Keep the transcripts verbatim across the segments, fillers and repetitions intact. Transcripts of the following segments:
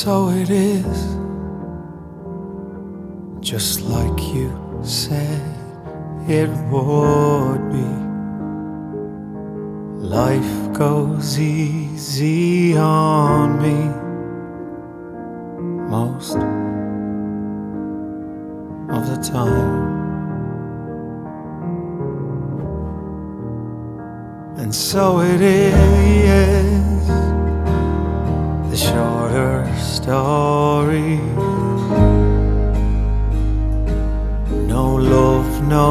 so it is, just like you said it would be. Life goes easy on me most of the time, and so it is, the shorter story. No love, no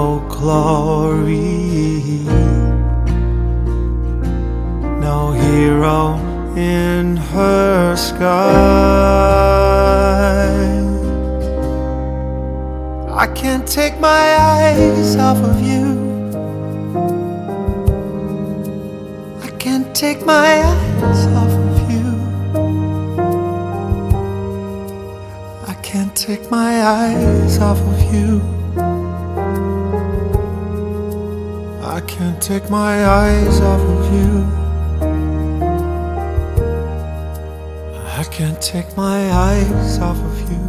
glory, no hero in her sky. I can't take my eyes off of you. I can't take my eyes off of you. I can't take my eyes off of you. I can't take my eyes off of you. I can't take my eyes off of you.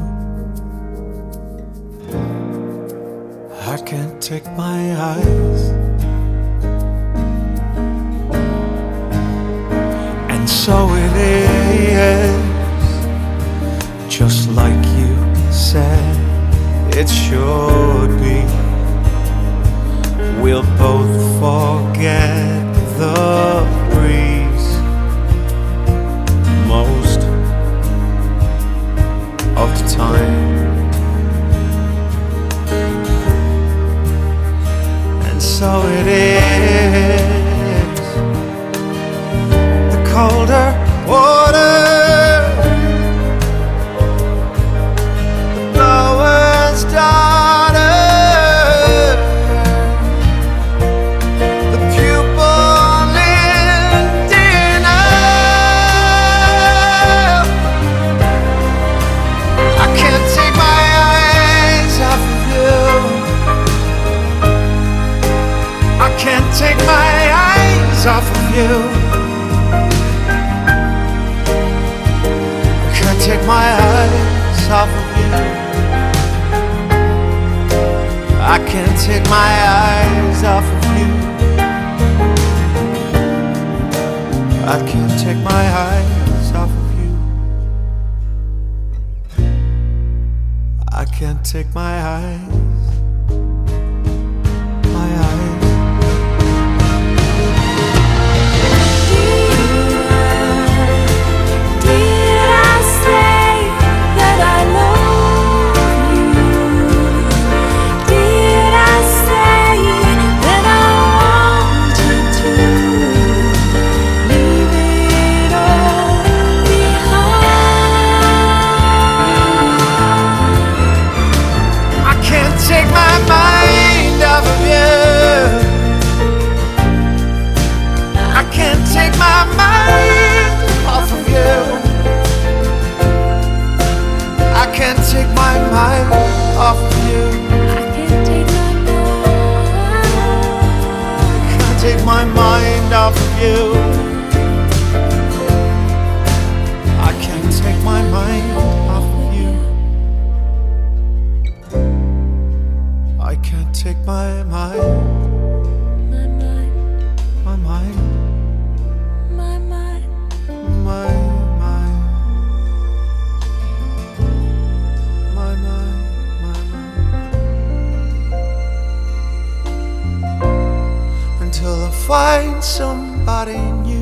I can't take my eyes. And so it is, just like you said it should be. We'll both forget the breeze most of the time, and so it is, the colder water, the blower's daughter, take my eyes off of you. I can't take my eyes off of you. I can't take my eyes off of you. I can't take my eyes off of you. I can't take my eyes. My eyes. Take my mind off of you. I can't take my mind off of you. I can't take my mind off of you. I can't take my mind. I can't take my mind off of you. I can't take my mind off of you. I can't take my mind, My mind, my mind, my mind. my mind, my mind, my mind. Until I find somebody new.